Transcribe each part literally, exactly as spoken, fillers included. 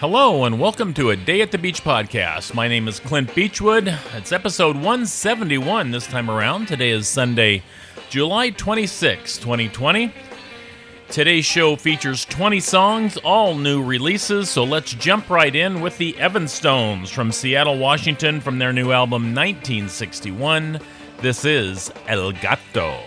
Hello and welcome to a Day at the Beach podcast. My name is Clint Beechwood. It's episode one seventy-one this time around. Today is Sunday, July twenty-sixth, twenty twenty. Today's show features twenty songs, all new releases, so let's jump right in with the Evanstones from Seattle, Washington, from their new album nineteen sixty-one. This is El Gato.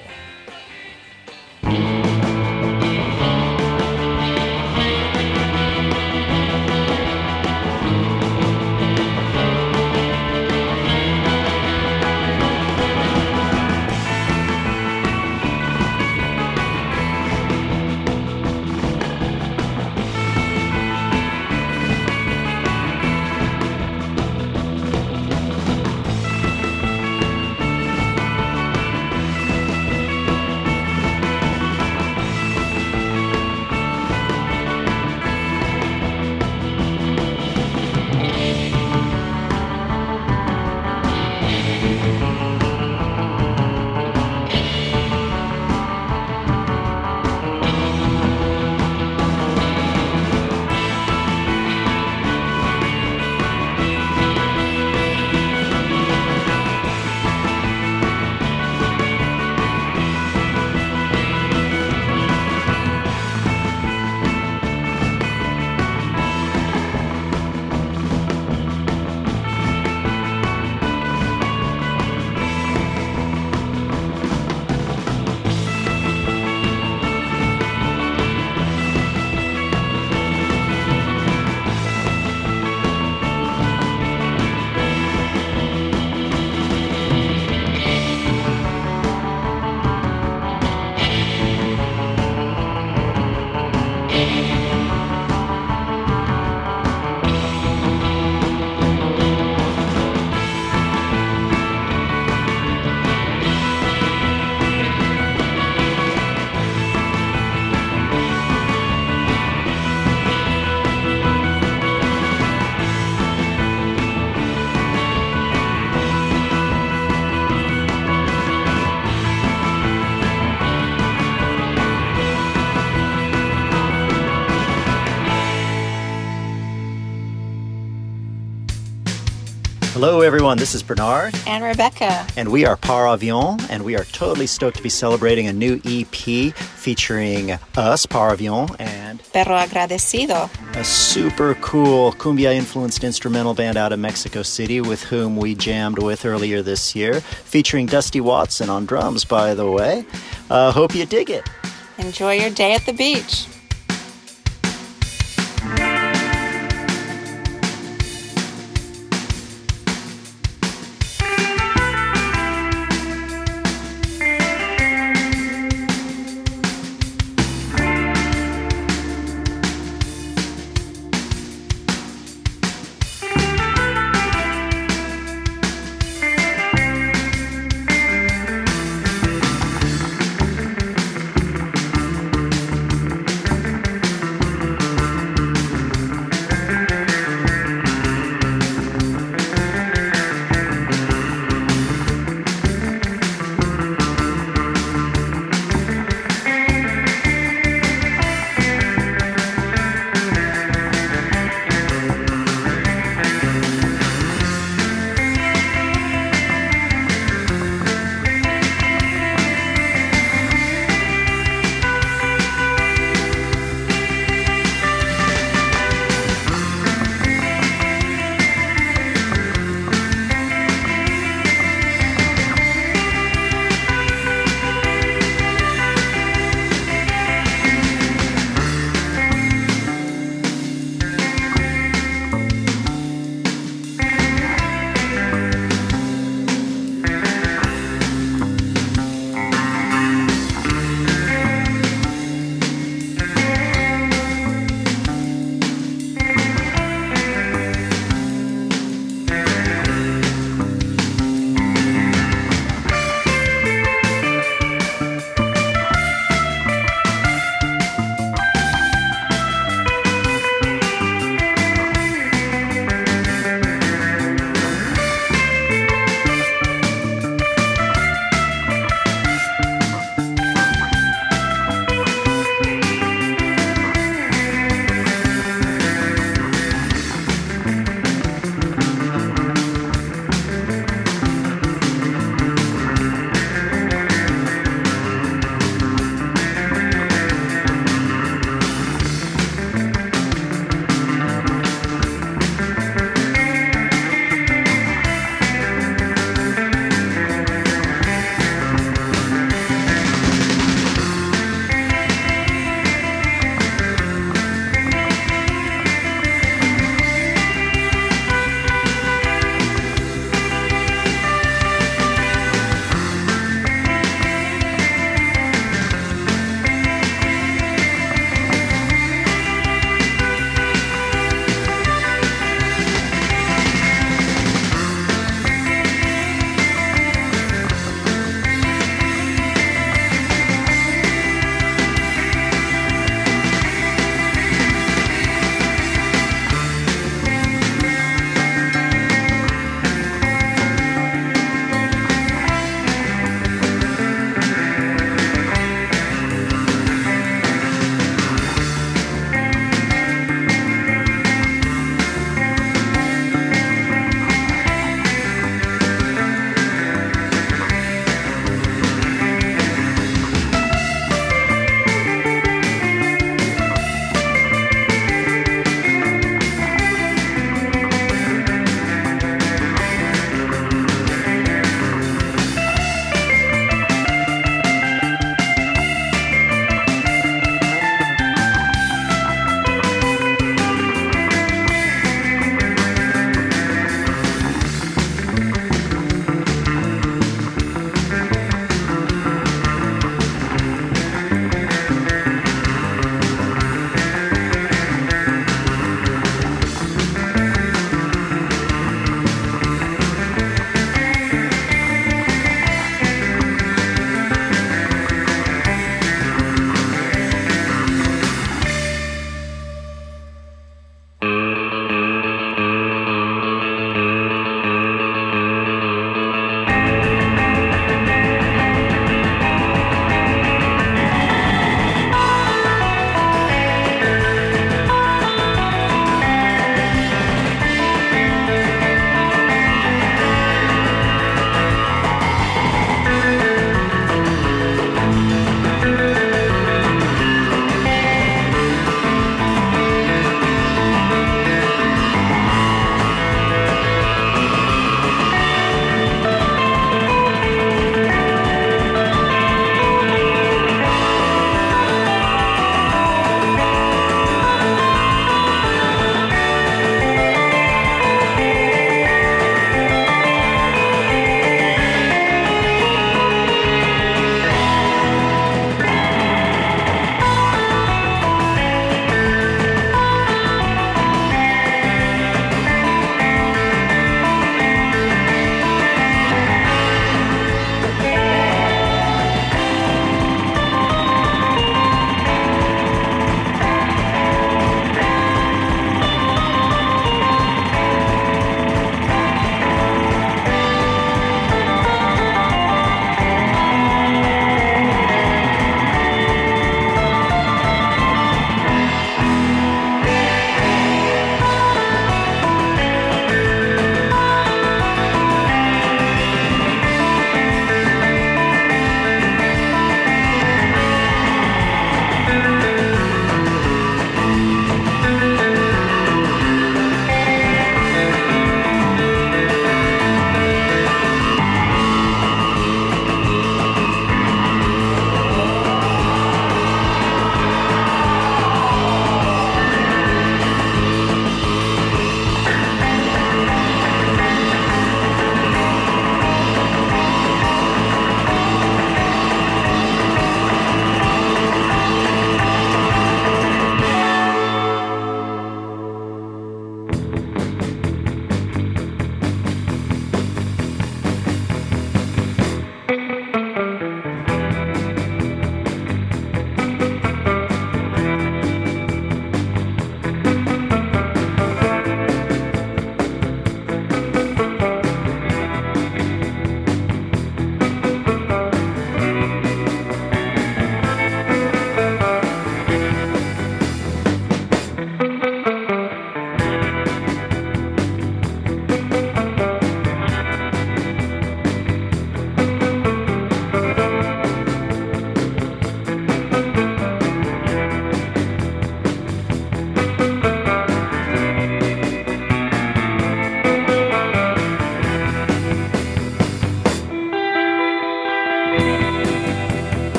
Hello, everyone. This is Bernard. And Rebecca. And we are Par Avion, and we are totally stoked to be celebrating a new E P featuring us, Par Avion, and Perro Agradecido, a super cool cumbia-influenced instrumental band out of Mexico City with whom we jammed with earlier this year, featuring Dusty Watson on drums, by the way. Uh, hope you dig it. Enjoy your day at the beach.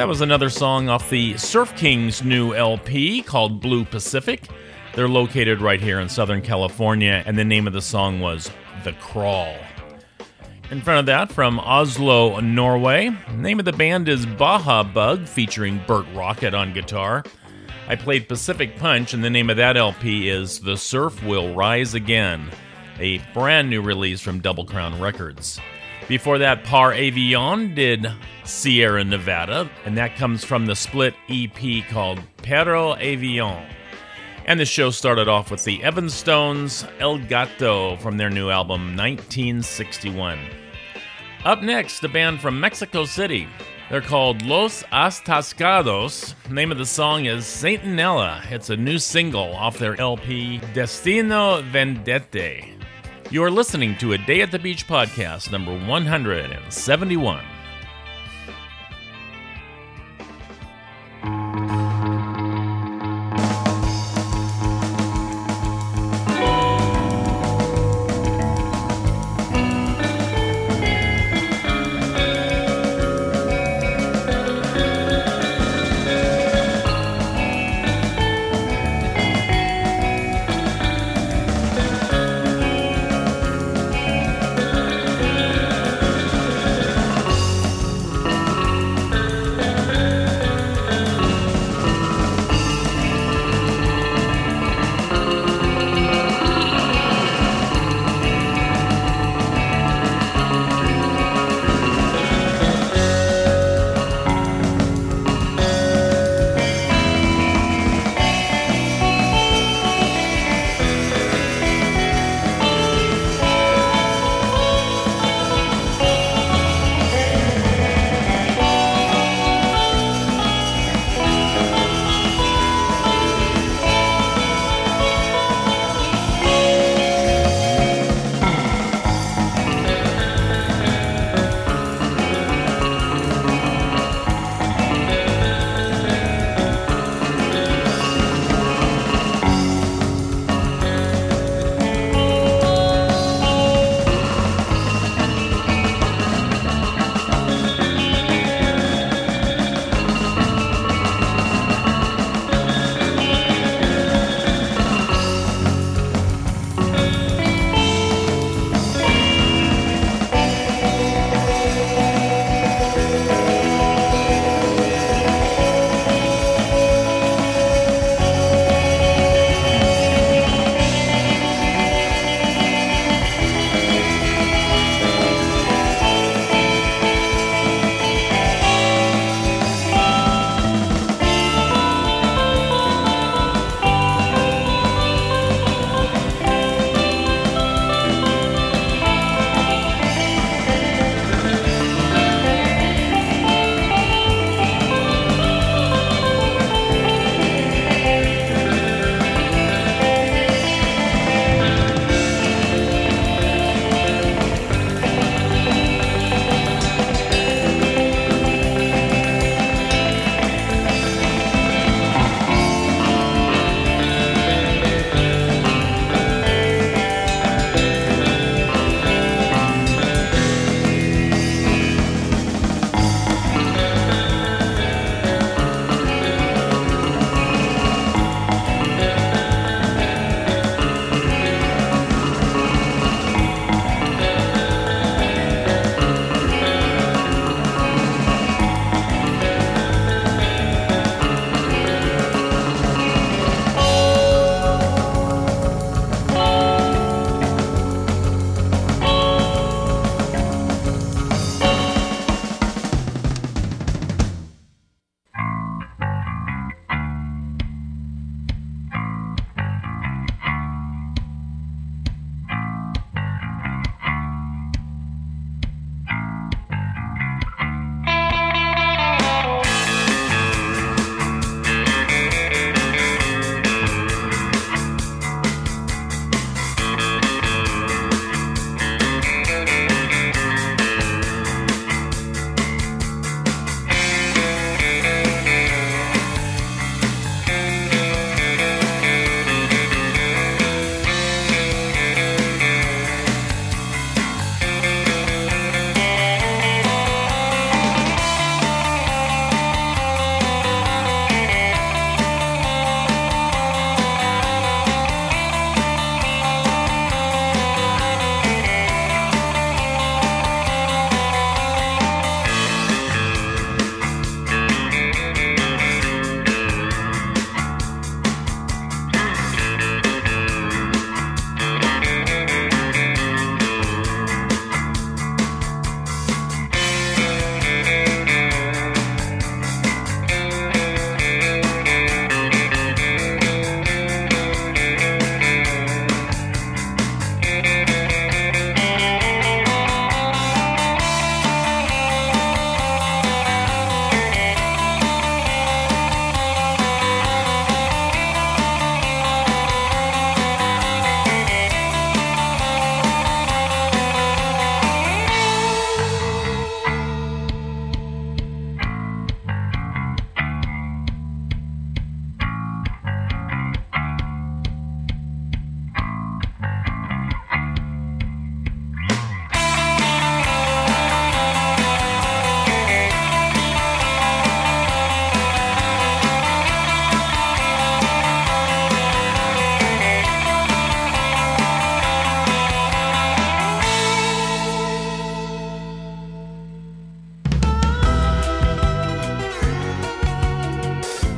That was another song off the Surf Kings' new L P called Blue Pacific. They're located right here in Southern California, and the name of the song was The Crawl. In front of that, from Oslo, Norway, the name of the band is Baja Bug, featuring Burt Rocket on guitar. I played Pacific Punch, and the name of that L P is The Surf Will Rise Again, a brand new release from Double Crown Records. Before that, Par Avion did Sierra Nevada, and that comes from the split E P called Perro Avion. And the show started off with the Evanstones, El Gato, from their new album nineteen sixty-one. Up next, a band from Mexico City. They're called Los Atascados. The name of the song is Sentinella. It's a new single off their L P Destino Vendette. You're listening to A Day at the Beach podcast, number one hundred seventy-one.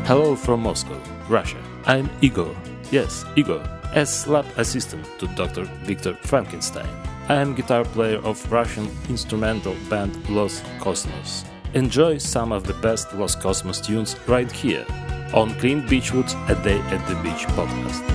Hello from Moscow, Russia. I'm Igor. Yes, Igor, as lab assistant to Doctor Victor Frankenstein. I am guitar player of Russian instrumental band Los Cosmos. Enjoy some of the best Los Cosmos tunes right here on Clint Beechwood's A Day at the Beach podcast.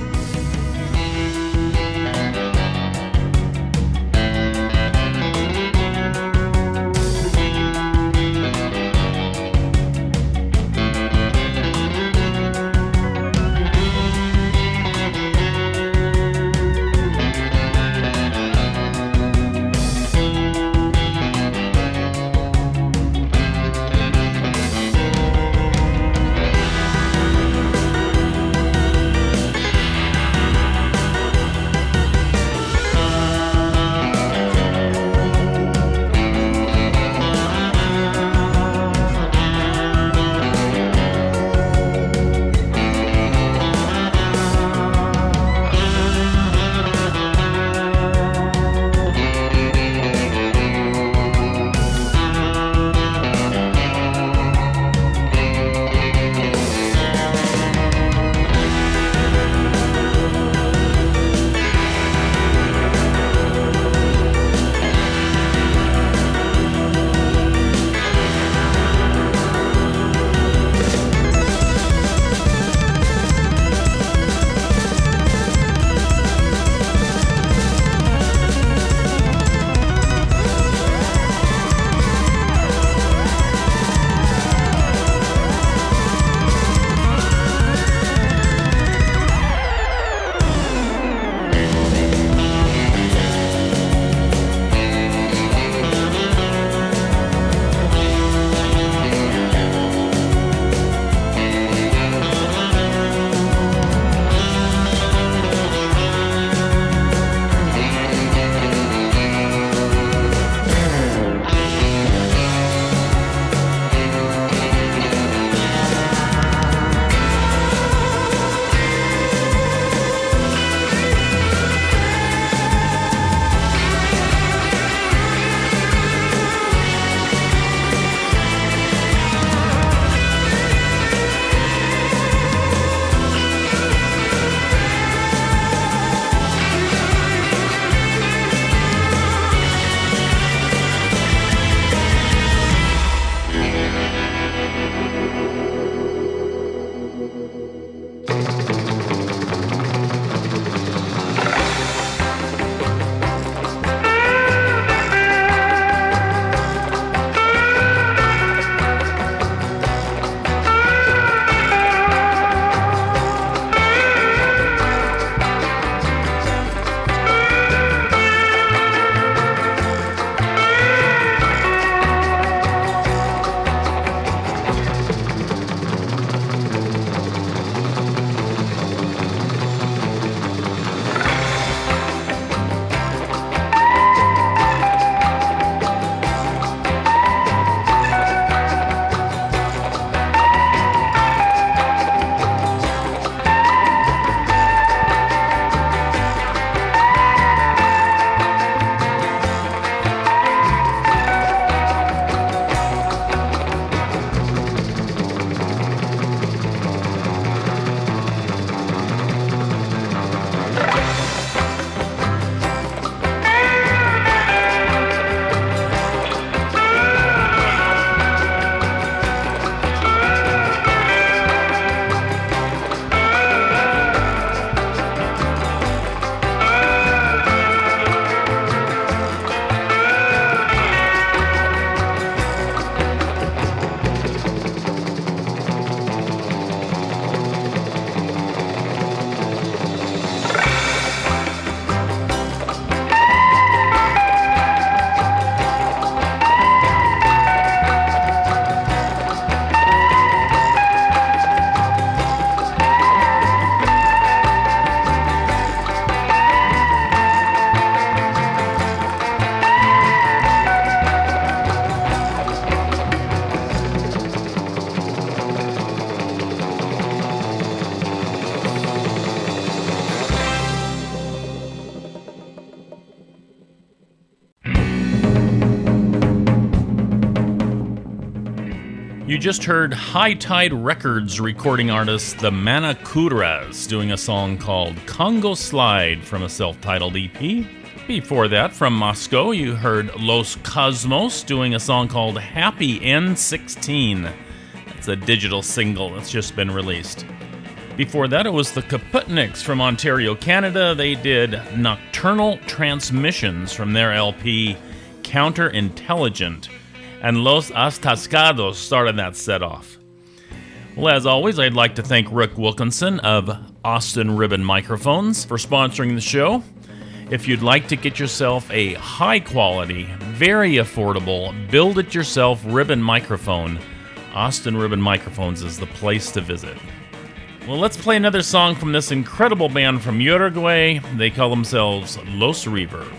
You just heard High Tide Records recording artist the Manacuras doing a song called Congo Slide from a self-titled E P. Before that, from Moscow, you heard Los Cosmos doing a song called Happy N sixteen. It's a digital single that's just been released. Before that, it was the Kaputniks from Ontario, Canada. They did Nocturnal Transmissions from their L P Counterintelligent. And Los Atascados started that set off. Well, as always, I'd like to thank Rick Wilkinson of Austin Ribbon Microphones for sponsoring the show. If you'd like to get yourself a high-quality, very affordable, build-it-yourself ribbon microphone, Austin Ribbon Microphones is the place to visit. Well, let's play another song from this incredible band from Uruguay. They call themselves Los Reverb.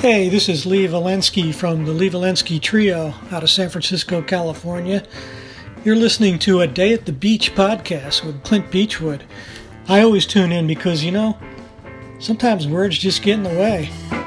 Hey, this is Lee Valensky from the Lee Valensky Trio out of San Francisco, California. You're listening to A Day at the Beach podcast with Clint Beachwood. I always tune in because, you know, sometimes words just get in the way.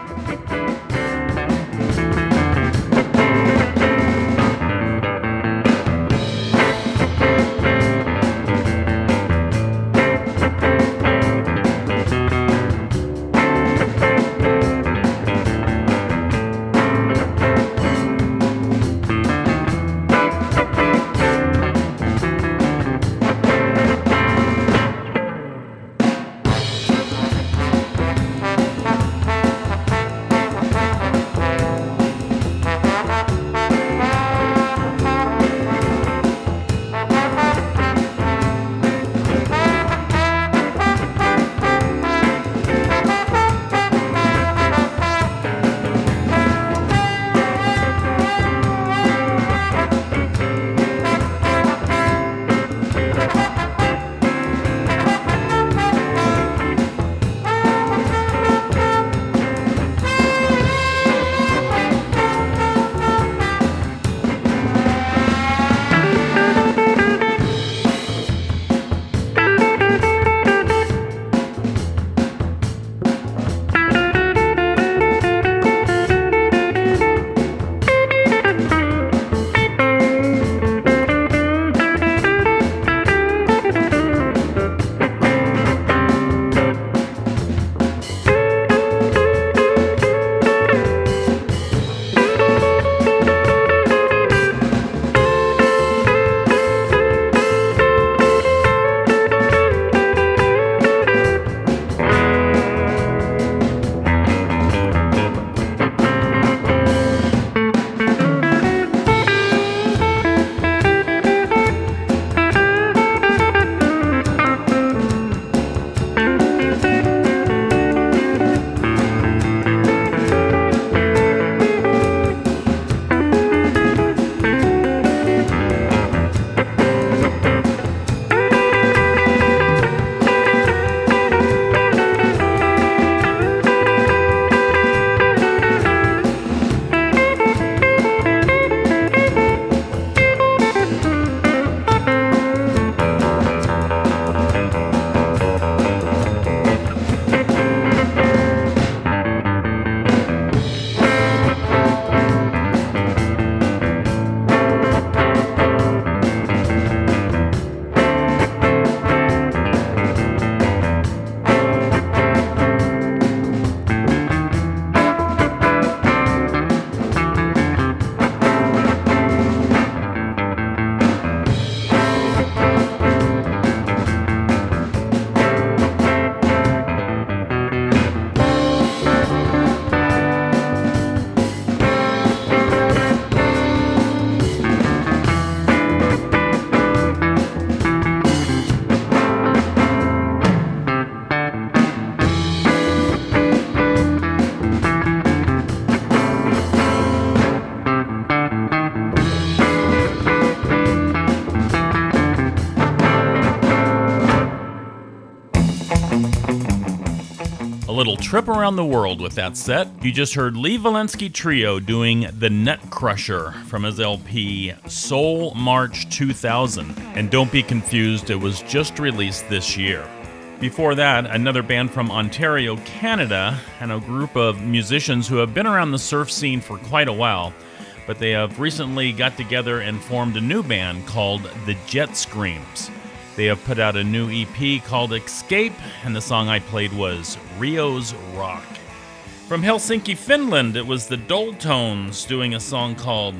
Little trip around the world with that set. You just heard Lee Valensky Trio doing The Nut Crusher from his L P Soul March two thousand. And don't be confused, it was just released this year. Before that, another band from Ontario, Canada, and a group of musicians who have been around the surf scene for quite a while, but they have recently got together and formed a new band called The Jet Screams. They have put out a new E P called Escape, and the song I played was Rio's Rock. From Helsinki, Finland, it was the Doltones doing a song called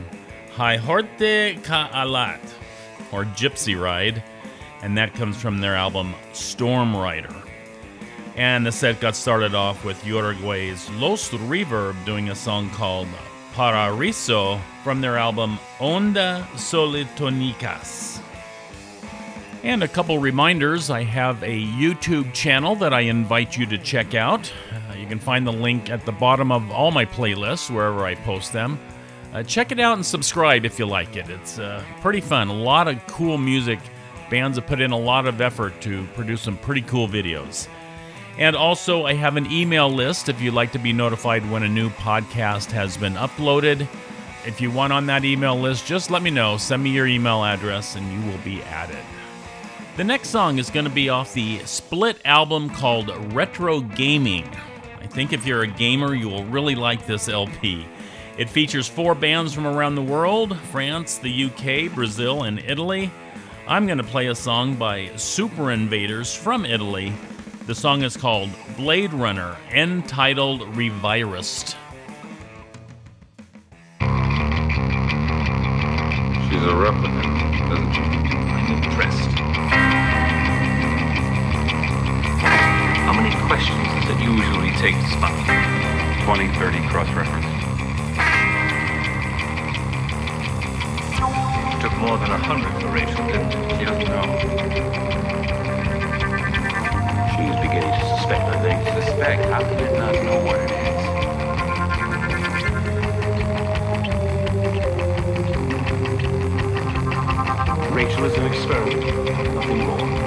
Haihorte Ka Alat, or Gypsy Ride, and that comes from their album Storm Rider. And the set got started off with Uruguay's Los Reverb doing a song called Paraiso from their album Onda Solitónicas. And a couple reminders, I have a YouTube channel that I invite you to check out. Uh, you can find the link at the bottom of all my playlists, wherever I post them. Uh, check it out and subscribe if you like it. It's uh, pretty fun. A lot of cool music. Bands have put in a lot of effort to produce some pretty cool videos. And also, I have an email list if you'd like to be notified when a new podcast has been uploaded. If you want on that email list, just let me know. Send me your email address and you will be added. The next song is going to be off the Split album called Retro Gaming. I think if you're a gamer, you will really like this L P. It features four bands from around the world: France, the U K, Brazil, and Italy. I'm going to play a song by Super Invaders from Italy. The song is called Blade Runner, entitled Revirist. She's a replicant, doesn't she? I'm impressed. How many questions does it usually take to spot? twenty, thirty cross-reference. It took more than a hundred for Rachel, didn't it? She doesn't know. She's beginning to suspect, I think. Suspect? How can it not know what it is? Rachel is an experiment, nothing more.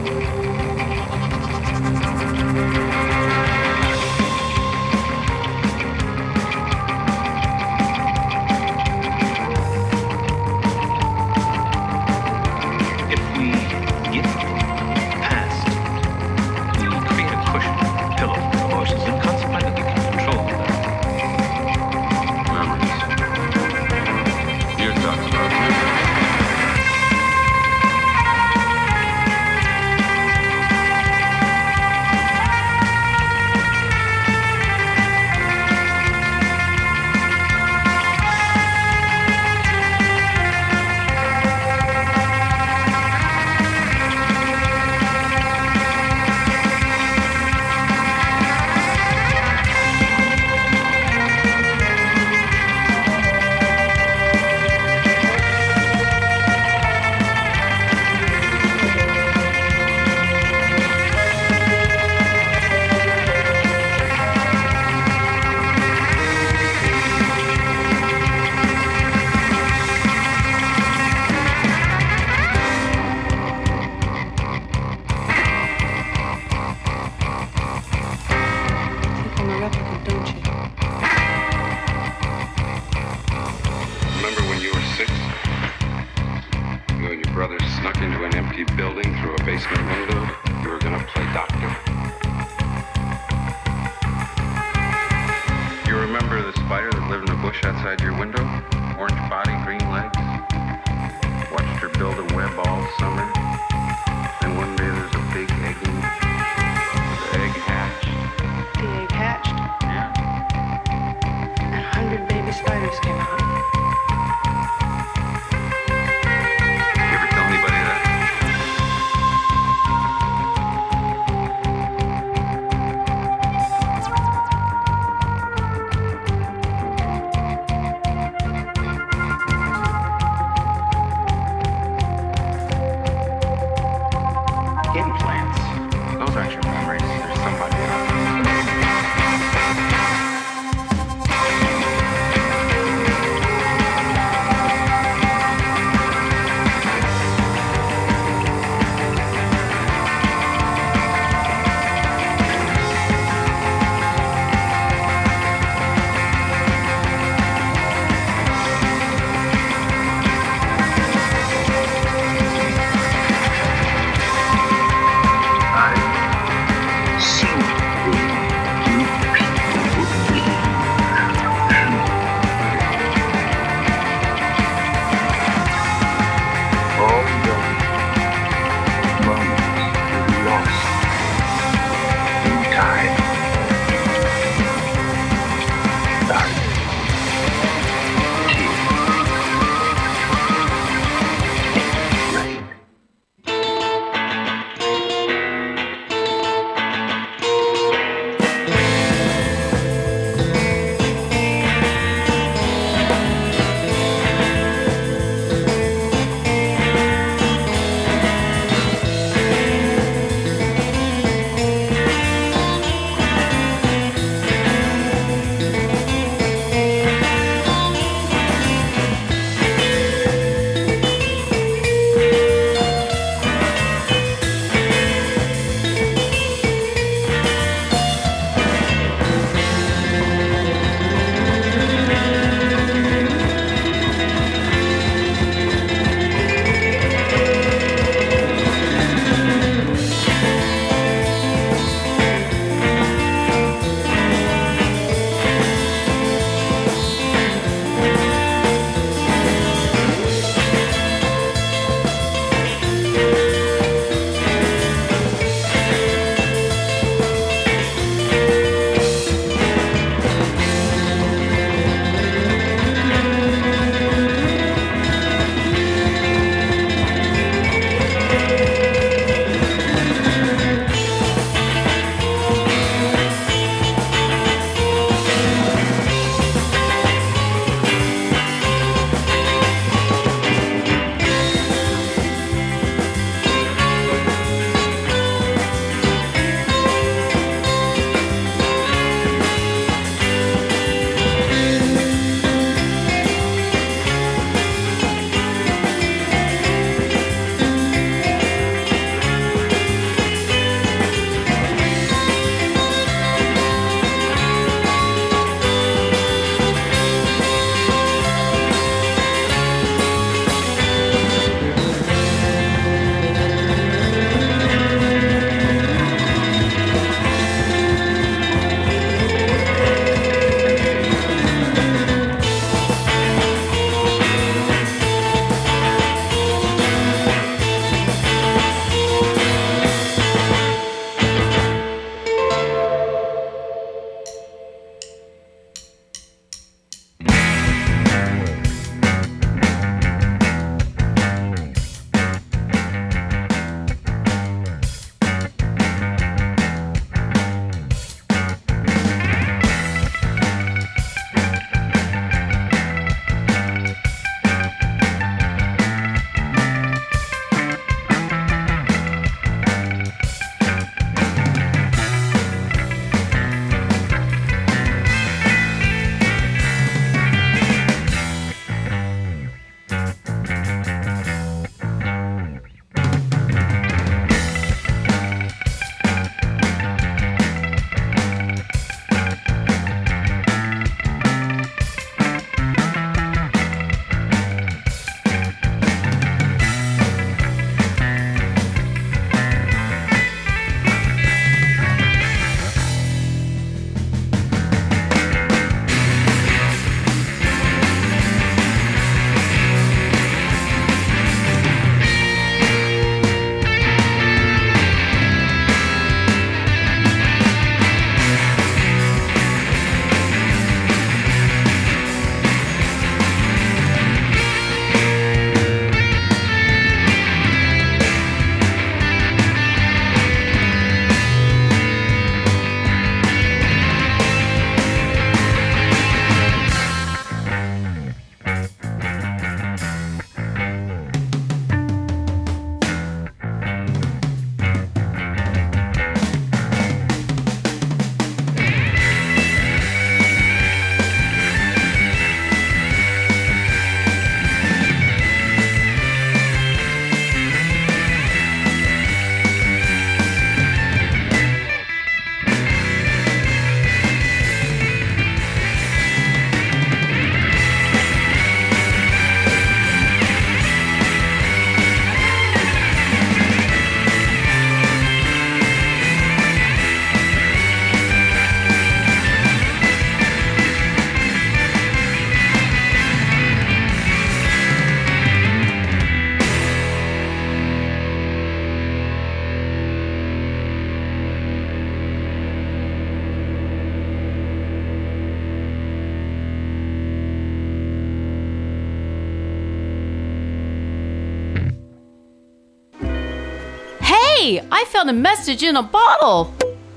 Hey, I found a message in a bottle.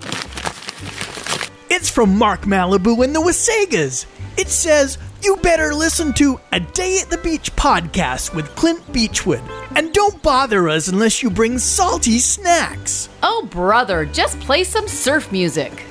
It's from Mark Malibu and the Wasagas. It says, you better listen to A Day at the Beach podcast with Clint Beachwood. And don't bother us unless you bring salty snacks. Oh, brother, just play some surf music.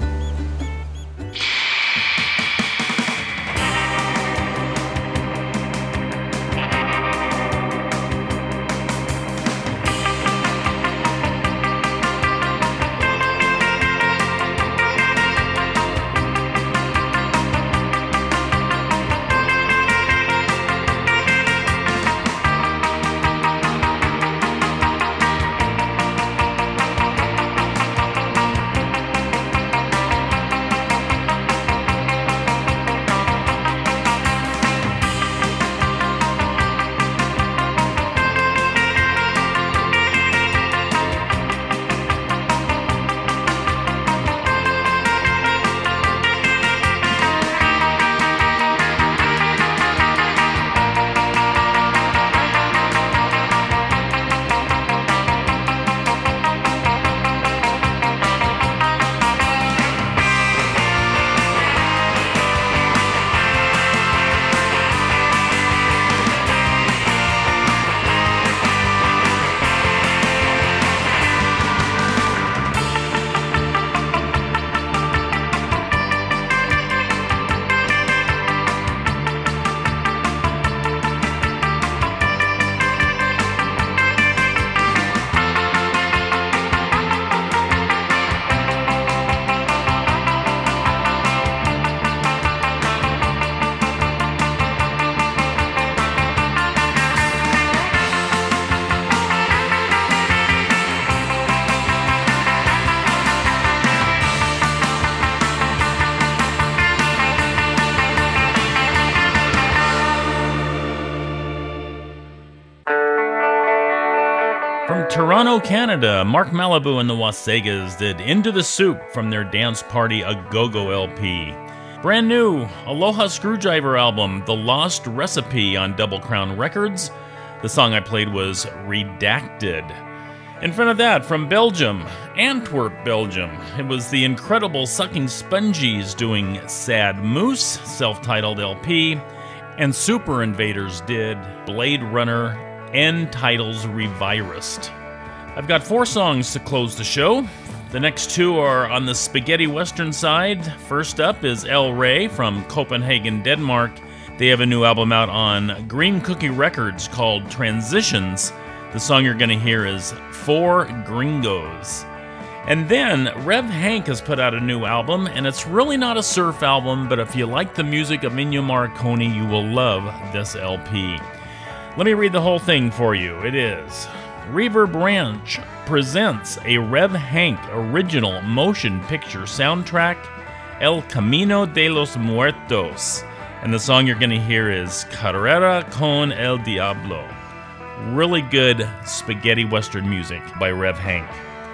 From Toronto, Canada, Mark Malibu and the Wasagas did Into the Soup from their Dance Party A Go-Go L P. Brand new, Aloha Screwdriver album, The Lost Recipe on Double Crown Records. The song I played was Redacted. In front of that, from Belgium, Antwerp, Belgium, it was the incredible Sucking Spongies doing Sad Moose, self-titled L P, and Super Invaders did Blade Runner End Titles Revirist. I've got four songs to close the show. The next two are on the spaghetti western side. First up is El Rey from Copenhagen, Denmark. They have a new album out on Green Cookie Records called Transitions. The song you're going to hear is Four Gringos. And then Rev Hank has put out a new album, and it's really not a surf album, but if you like the music of Ennio Morricone, you will love this L P. Let me read the whole thing for you. It is: Reverb Ranch presents a Rev Hank original motion picture soundtrack, El Camino de los Muertos. And the song you're going to hear is Carrera con el Diablo. Really good spaghetti western music by Rev Hank.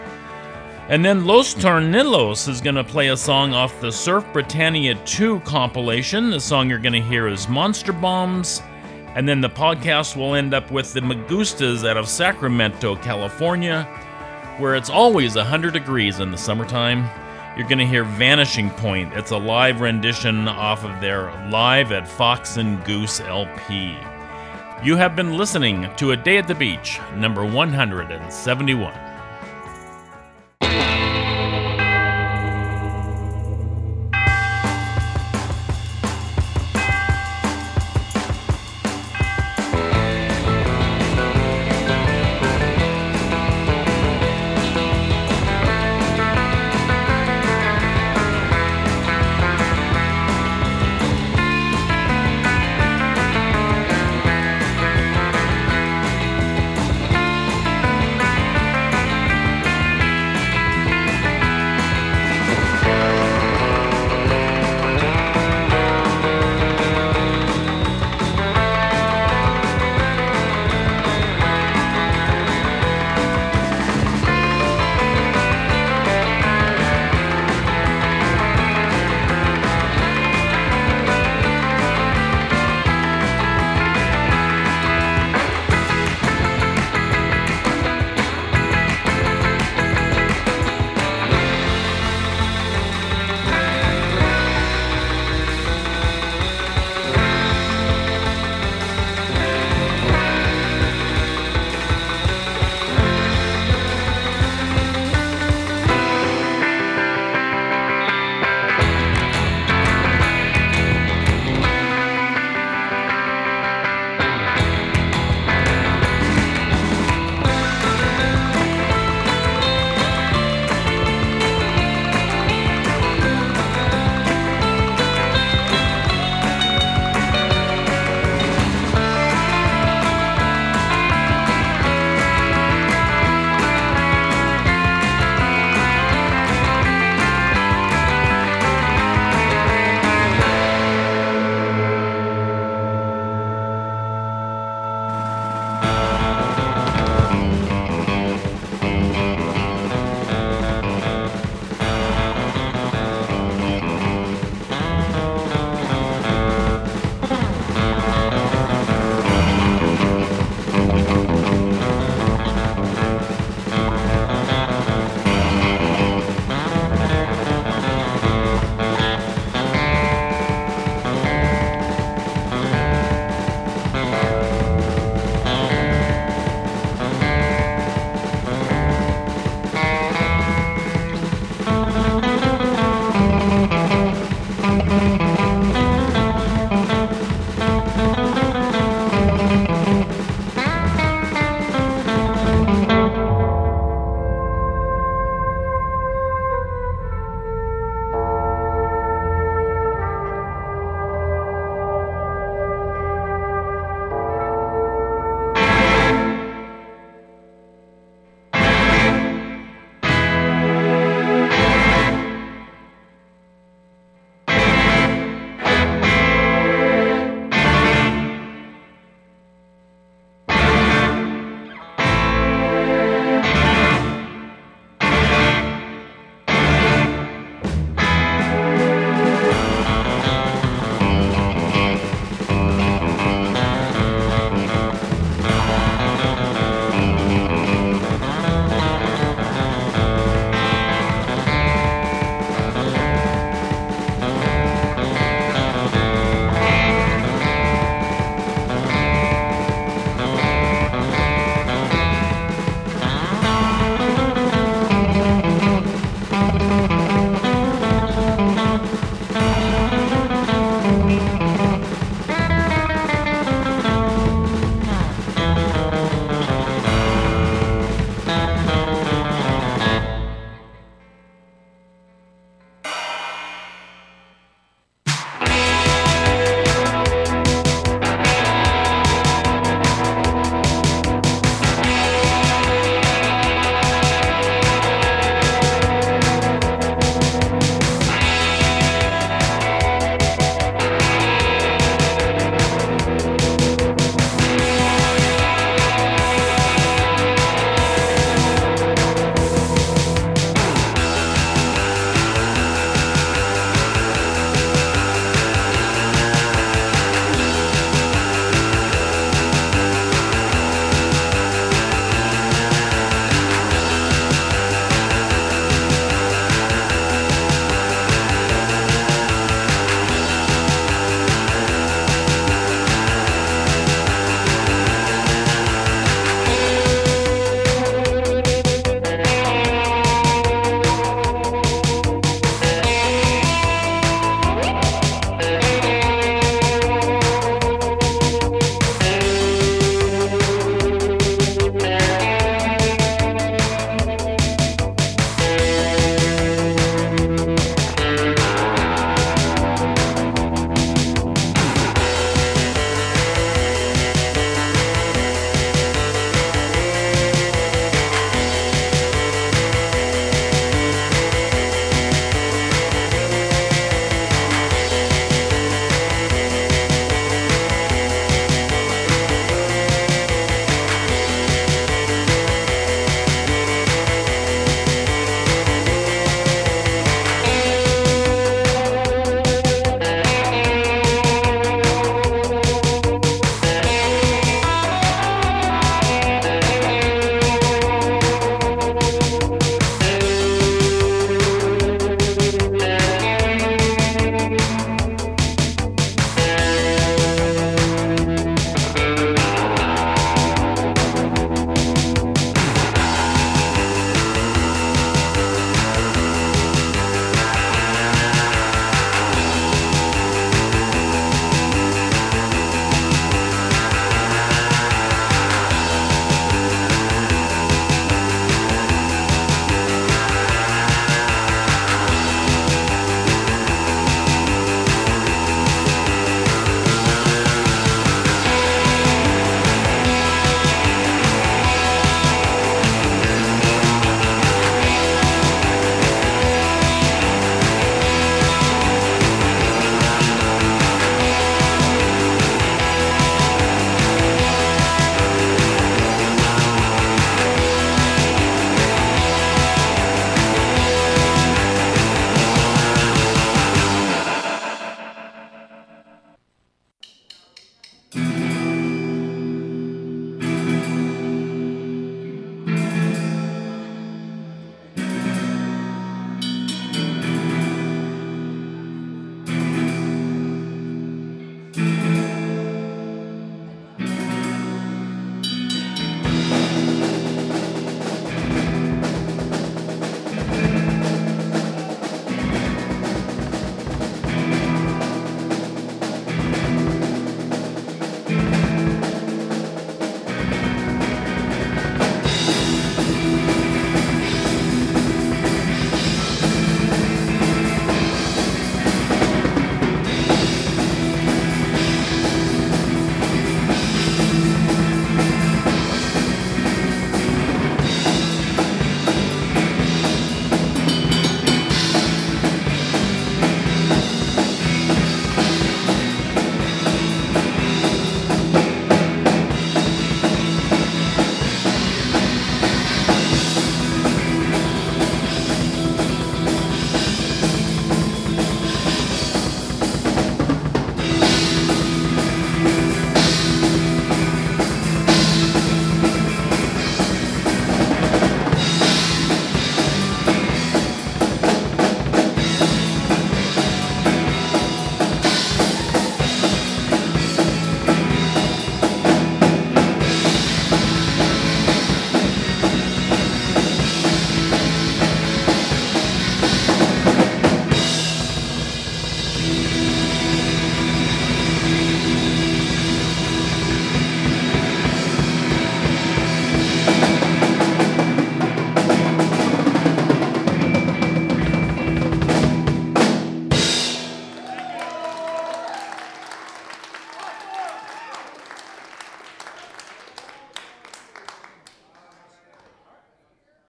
And then Los Tornillos is going to play a song off the Surf Britannia two compilation. The song you're going to hear is Monster Bombs. And then the podcast will end up with the Magustas out of Sacramento, California, where it's always one hundred degrees in the summertime. You're going to hear Vanishing Point. It's a live rendition off of their Live at Fox and Goose L P. You have been listening to A Day at the Beach, number one hundred seventy-one.